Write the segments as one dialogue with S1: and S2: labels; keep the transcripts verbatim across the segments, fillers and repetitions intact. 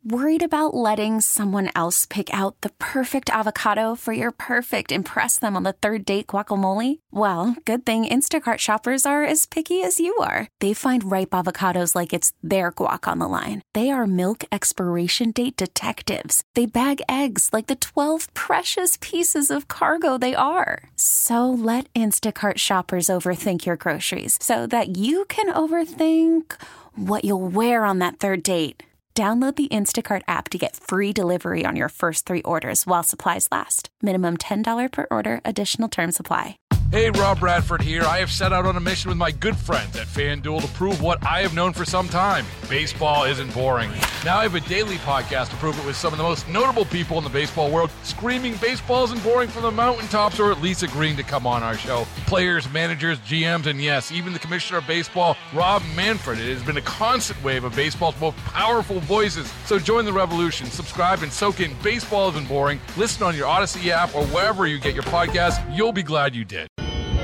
S1: Worried about letting someone else pick out the perfect avocado for your perfect impress them on the third date guacamole? Well, good thing Instacart shoppers are as picky as you are. They find ripe avocados like it's their guac on the line. They are milk expiration date detectives. They bag eggs like the twelve precious pieces of cargo they are. So let Instacart shoppers overthink your groceries so that you can overthink what you'll wear on that third date. Download the Instacart app to get free delivery on your first three orders while supplies last. Minimum ten dollars per order. Additional terms apply.
S2: Hey, Rob Bradford here. I have set out on a mission with my good friends at FanDuel to prove what I have known for some time. Baseball isn't boring. Now I have a daily podcast to prove it with some of the most notable people in the baseball world, screaming baseball isn't boring from the mountaintops, or at least agreeing to come on our show. Players, managers, G Ms, and yes, even the commissioner of baseball, Rob Manfred. It has been a constant wave of baseball's most powerful voices. So join the revolution. Subscribe and soak in Baseball Isn't Boring. Listen on your Odyssey app or wherever you get your podcasts. You'll be glad you did.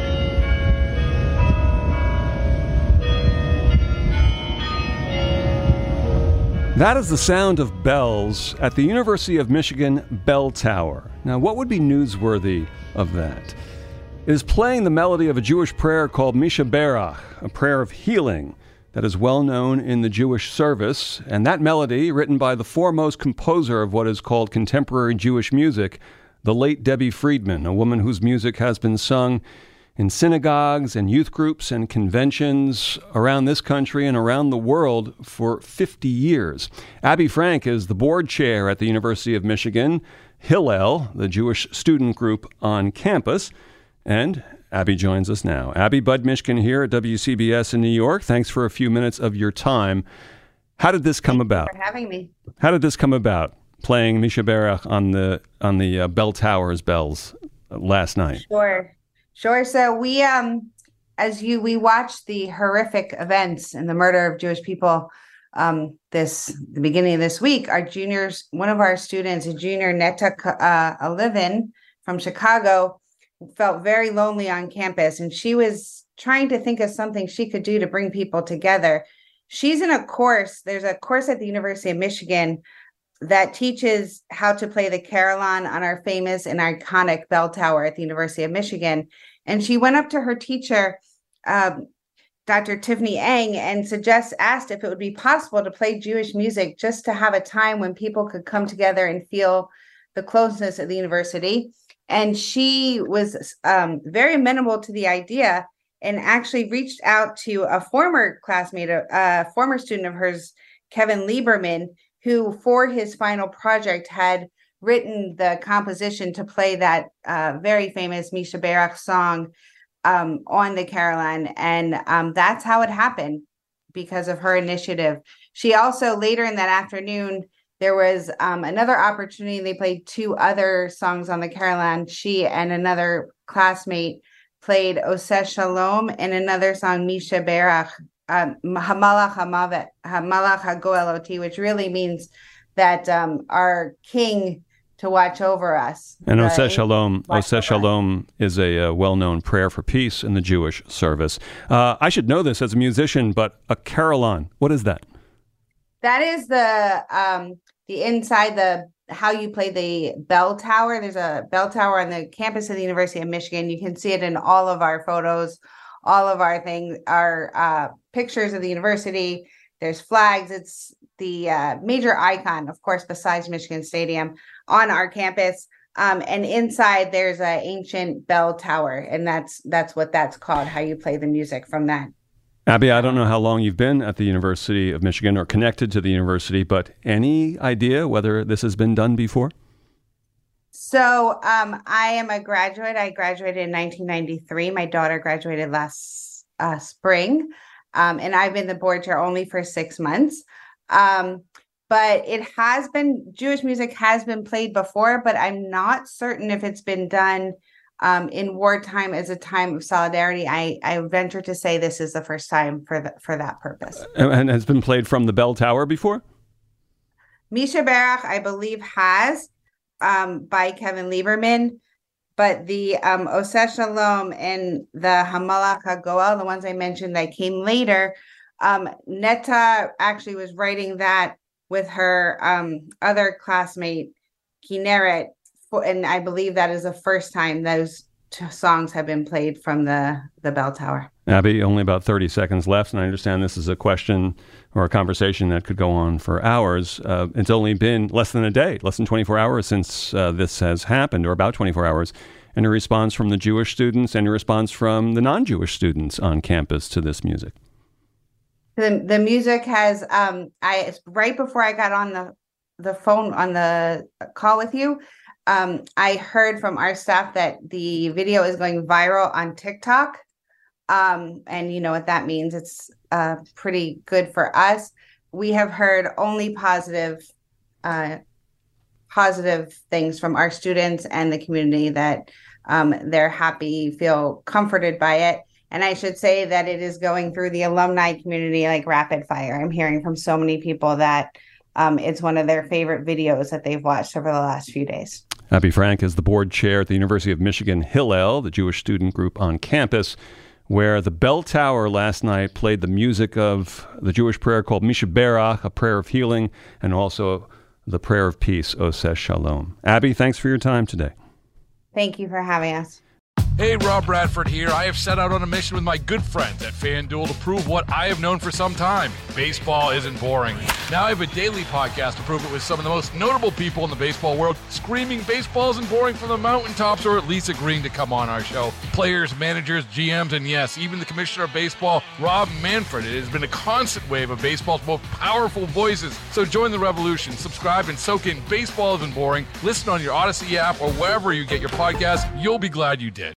S3: That is the sound of bells at the University of Michigan Bell Tower. Now, what would be newsworthy of that? It is playing the melody of a Jewish prayer called Mi Sheberach, a prayer of healing that is well known in the Jewish service. And that melody, written by the foremost composer of what is called contemporary Jewish music, the late Debbie Friedman, a woman whose music has been sung in synagogues and youth groups and conventions around this country and around the world for fifty years. Abby Frank is the board chair at the University of Michigan, Hillel, the Jewish student group on campus. And Abby joins us now. Abby, Bud Mishkin here at W C B S in New York. Thanks for a few minutes of your time. How did this come
S4: Thank
S3: about?
S4: You for having me.
S3: How did this come about, playing Mi Sheberach on the, on the uh, bell towers bells last night?
S4: Sure. Sure. So we, um, as you, we watched the horrific events and the murder of Jewish people um, this, the beginning of this week. Our juniors, one of our students, a junior, Netta uh, Olivin from Chicago, felt very lonely on campus, and she was trying to think of something she could do to bring people together. She's in a course. There's a course at the University of Michigan that teaches how to play the carillon on our famous and iconic bell tower at the University of Michigan. And she went up to her teacher, um, Doctor Tiffany Eng, and suggest asked if it would be possible to play Jewish music just to have a time when people could come together and feel the closeness of the university. And she was um, very amenable to the idea and actually reached out to a former classmate, a, a former student of hers, Kevin Lieberman, who for his final project had written the composition to play that uh, very famous Mi Sheberach song um, on the carillon. And um, that's how it happened because of her initiative. She also, later in that afternoon, there was um, another opportunity. They played two other songs on the carillon. She and another classmate played Oseh Shalom and another song, Mi Sheberach, um, Hamalach Hamavet, Hamalach HaGoel Oti, which really means that um, our king to watch over us.
S3: And Oseh Shalom, Oseh Shalom is a uh, well-known prayer for peace in the Jewish service. Uh, I should know this as a musician, but a carillon, what is that?
S4: That is the um, the inside the how you play the bell tower. There's a bell tower on the campus of the University of Michigan. You can see it in all of our photos, all of our things, our uh, pictures of the university. There's flags. It's the uh, major icon, of course, besides Michigan Stadium on our campus. Um, and inside there's an ancient bell tower, and that's that's what that's called. How you play the music from that.
S3: Abby, I don't know how long you've been at the University of Michigan or connected to the university, but any idea whether this has been done before?
S4: So um, I am a graduate. I graduated in nineteen ninety-three. My daughter graduated last uh, spring, um, and I've been the board chair only for six months. Um, but it has been, Jewish music has been played before, but I'm not certain if it's been done Um, in wartime as a time of solidarity. I, I venture to say this is the first time for the, for that purpose.
S3: And has been played from the bell tower before?
S4: Mi Sheberach, I believe, has um, by Kevin Lieberman, but the um, Oseh Shalom and the Hamalach HaGoel, the ones I mentioned that came later, um, Netta actually was writing that with her um, other classmate, Kinneret, and I believe that is the first time those two songs have been played from the, the bell tower.
S3: Abby, only about thirty seconds left, and I understand this is a question or a conversation that could go on for hours. Uh, it's only been less than a day, less than twenty-four hours since uh, this has happened, or about twenty-four hours. Any response from the Jewish students, any response from the non-Jewish students on campus to this music?
S4: The the music has, um, I right before I got on the, the phone, on the call with you, um, I heard from our staff that the video is going viral on TikTok. Um, and you know what that means. It's uh, pretty good for us. We have heard only positive, uh, positive things from our students and the community, that um, they're happy, feel comforted by it. And I should say that it is going through the alumni community like rapid fire. I'm hearing from so many people that um, it's one of their favorite videos that they've watched over the last few days.
S3: Abby Frank is the board chair at the University of Michigan Hillel, the Jewish student group on campus, where the bell tower last night played the music of the Jewish prayer called Mishaberach, a prayer of healing, and also the prayer of peace, Oseh Shalom. Abby, thanks for your time today.
S4: Thank you for having us.
S2: Hey, Rob Bradford here. I have set out on a mission with my good friends at FanDuel to prove what I have known for some time. Baseball isn't boring. Now I have a daily podcast to prove it with some of the most notable people in the baseball world, screaming baseball isn't boring from the mountaintops, or at least agreeing to come on our show. Players, managers, G Ms, and yes, even the commissioner of baseball, Rob Manfred. It has been a constant wave of baseball's most powerful voices. So join the revolution. Subscribe and soak in Baseball Isn't Boring. Listen on your Odyssey app or wherever you get your podcasts. You'll be glad you did.